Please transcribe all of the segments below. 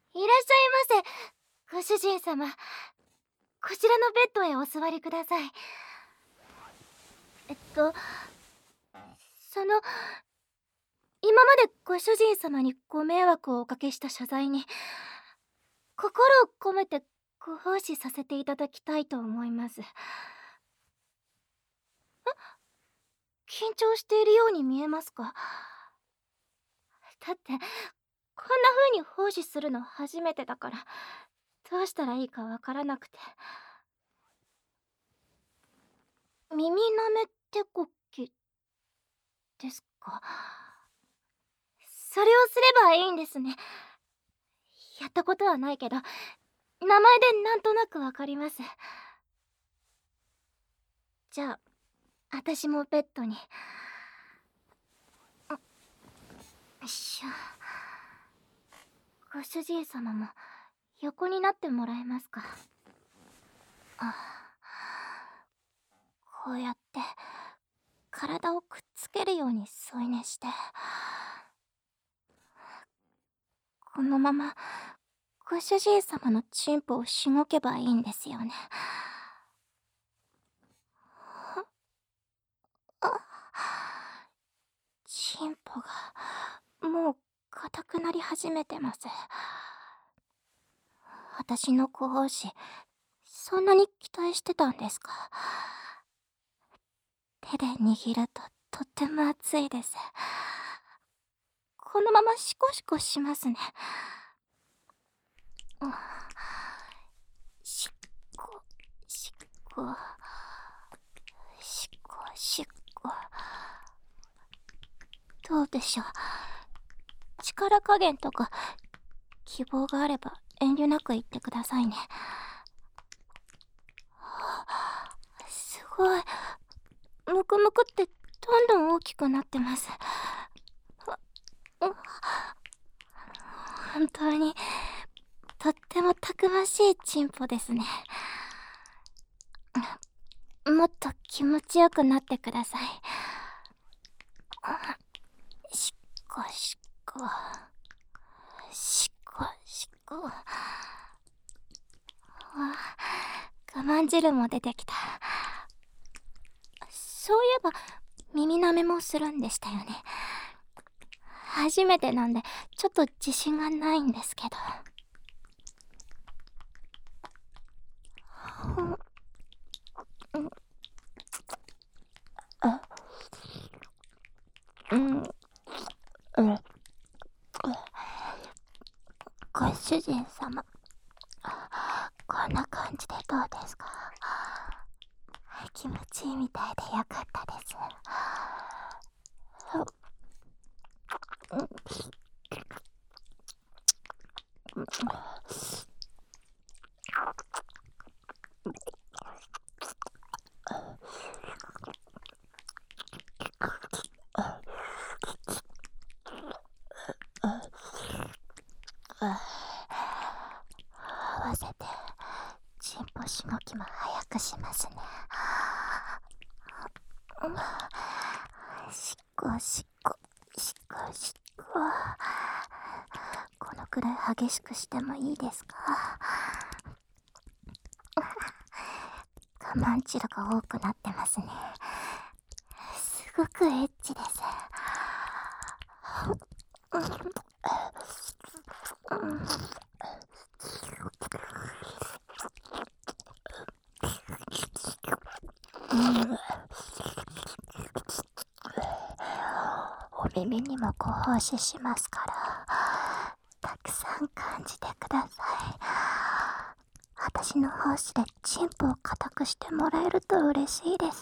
いらっしゃいませ、ご主人様。こちらのベッドへお座りください。その、今までご主人様にご迷惑をおかけした謝罪に、心を込めてご奉仕させていただきたいと思います。緊張しているように見えますか？だって、こんな風に奉仕するの初めてだから、どうしたらいいかわからなくて。耳なめ手こきですか？それをすればいいんですね。やったことはないけど、名前でなんとなくわかります。じゃあ、私もベッドに。よいしょ。ご主人様も横になってもらえますか？あ、こうやって体をくっつけるように添い寝して、このままご主人様のチンポをしごけばいいんですよね。あ、チンポがもう硬くなり始めてます。私のご奉仕、そんなに期待してたんですか？手で握るととっても熱いです。このままシコシコしますね。しっこ、しっこ、しっこ、しっこ。どうでしょう。力加減とか希望があれば遠慮なく言ってくださいね。すごい。むくむくってどんどん大きくなってます。本当にとってもたくましいチンポですね。もっと気持ちよくなってください。しっこしっこ、しっこしっこ。我慢汁も出てきた。そういえば耳なめもするんでしたよね。初めてなんでちょっと自信がないんですけど。ご主人様、こんな感じでどうですか？気持ちいいみたいでよかったです。合わせてチンポしごきも早くしますね。しっこしっこしっこしっこ。このくらい激しくしてもいいですか？我慢汁が多くなってますね。すごくエッチです。お耳にもご奉仕しますから、たくさん感じてください。私の奉仕でチンポを固くしてもらえると嬉しいです。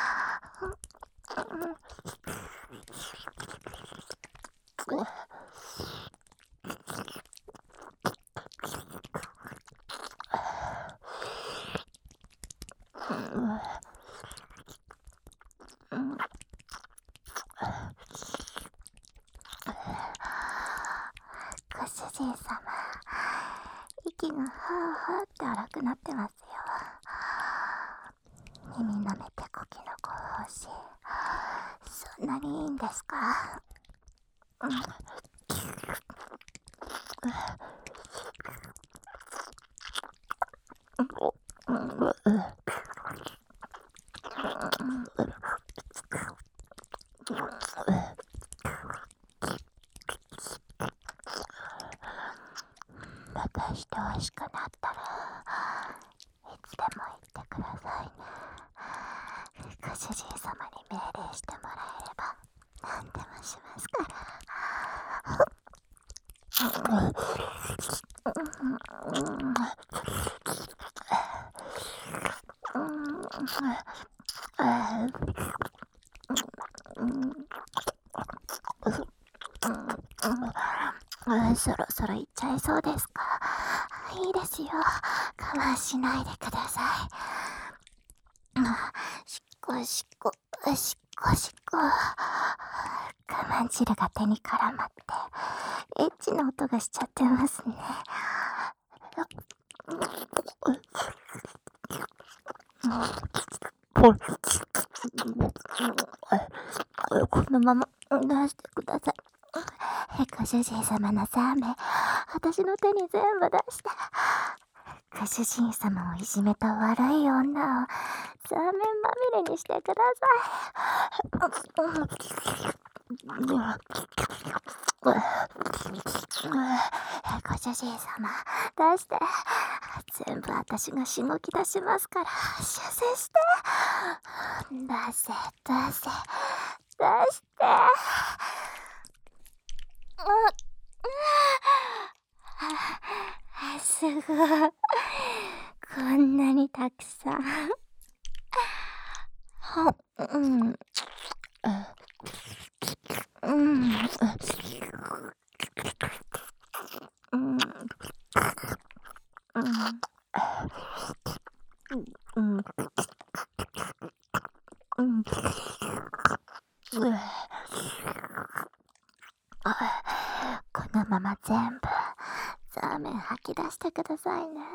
ご主人様、息がはぁはぁって荒くなってますよ。耳なめてこきのご奉仕、そんなにいいんですか？ そろそろ行っちゃいそうですか？いいですよ。我慢しないでください。しっこしっこ、しっこしっこ。我慢汁が手に絡まって、エッチな音がしちゃってますね。このまま出してください。ご主人様のザーメン、私の手に全部出して。ご主人様をいじめた悪い女をザーメンまみれにしてください。ご主人様、出して。全部私がしごき出しますから、出世して。出せ、出せ、出して。すごい。こんなにたくさん。うん。うん。うん。うん。うん。このまま全部ザーメン吐き出してくださいね。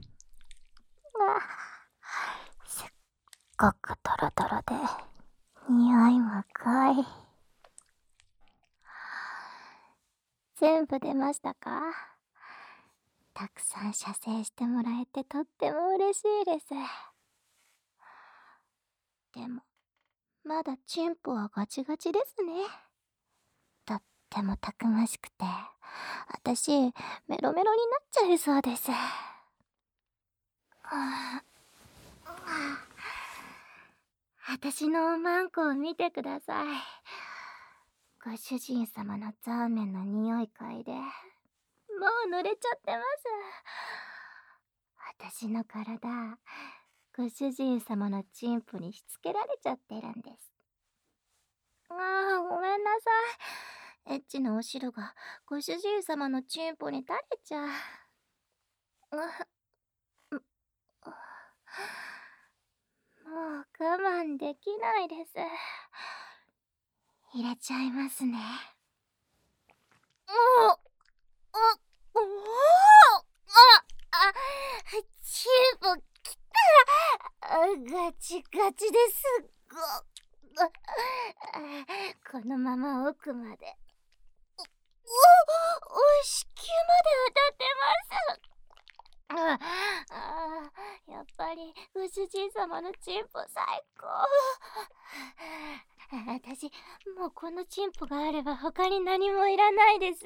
すっごくトロトロで匂いも濃い。全部出ましたか？たくさん射精してもらえてとっても嬉しいです。でもまだチンポはガチガチですね。とってもたくましくて、私メロメロになっちゃいそうです。私のおまんこを見てください。ご主人様のザーメンの匂い嗅いで、もう濡れちゃってます。私の体、ご主人様のチンポにしつけられちゃってるんです。ごめんなさい。エッチなお汁がご主人様のチンポに垂れちゃう。もう我慢できないです。入れちゃいますね。チンポきた。ガチガチです。このまま奥まで。子宮まで当たってます。やっぱりご主人様のチンポ最高。私もうこのチンポがあれば他に何もいらないです。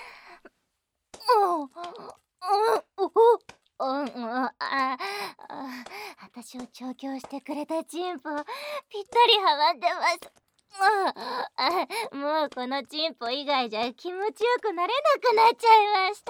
私を調教してくれたチンポぴったりハマってます。もうこのチンポ以外じゃ気持ちよくなれなくなっちゃいました。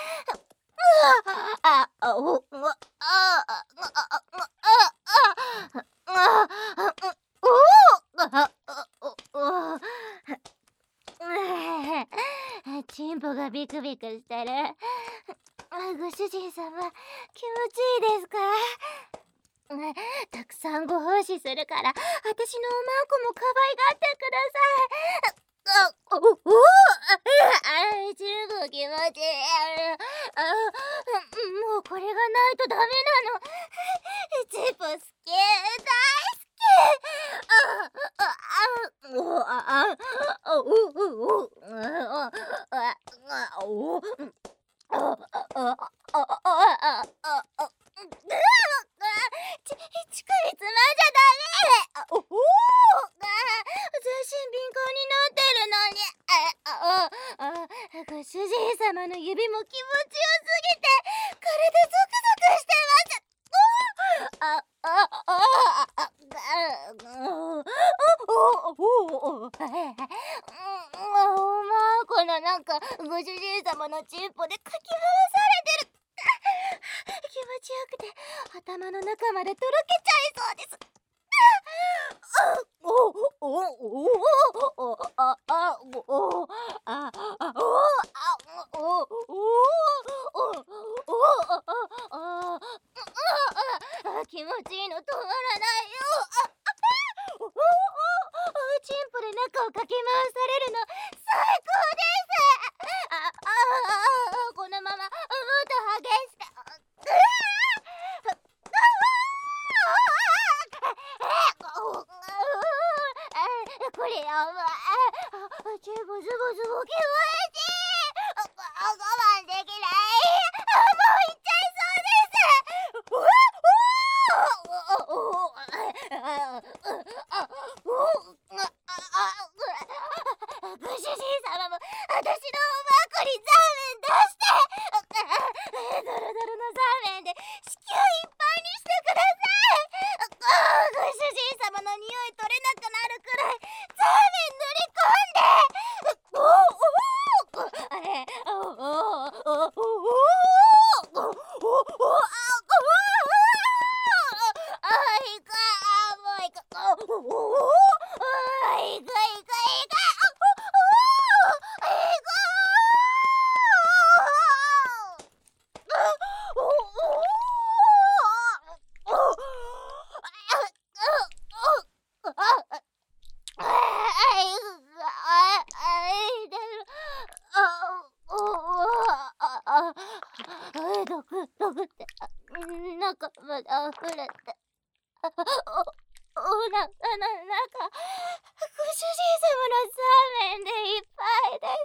チンポがビクビクしてる。ご主人様、気持ちいいですか？たくさんご奉仕するから、私のおまんこも可愛がってください。チンポ気持ちいい。もうこれがないとダメなの。チンポ好き、大ちくりつまんじゃダメ。全身敏感になってるのに。ご主人様の指も気持ちよすぎて体ゾクゾクしてます。このなんかご主人様のチンポでかき回されてる。気持ちよくて頭の中までとろけちゃいそうです。 ちいいの止まらないよ。チンポで中をかき回されるの最高です。このままもっと激しく。これやばい。チンポズボズボ気持ちいい。我慢できない。もう行っちゃいそうです。ご主人様も私のおばあこにザーメン出して。ドロドロのザーメンで子宮いっぱいにしてください。ご主人様の匂い取れなくなるくらいザーメン塗り込ん毒って、中まで溢れて。おな、ご主人様のザーメンでいっぱいです。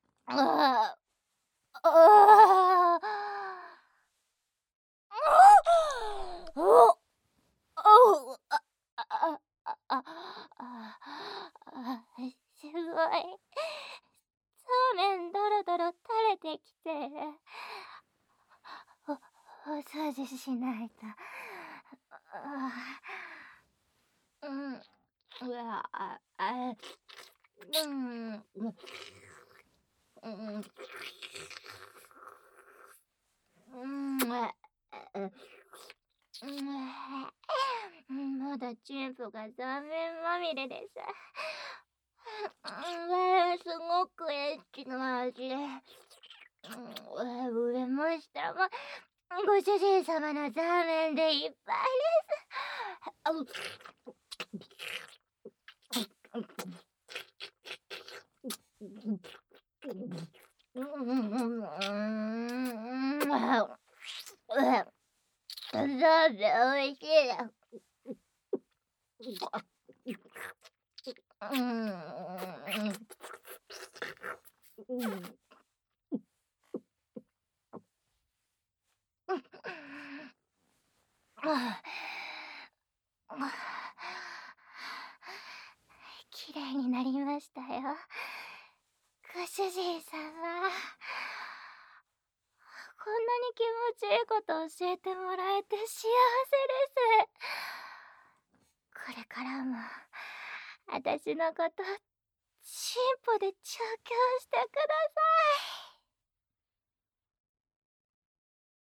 すごい。そうめんドロドロ垂れてきてる。お掃除しないと。うわまだチンポがザーメンまみれです。すごくエッチな味で。上も下もご主人様のザーメンでいっぱいです。ザーメンおいしいです。きれいになりましたよ。ご主人様。こんなに気持ちいいこと教えてもらえて幸せです。これからも私のことチンポで調教してください。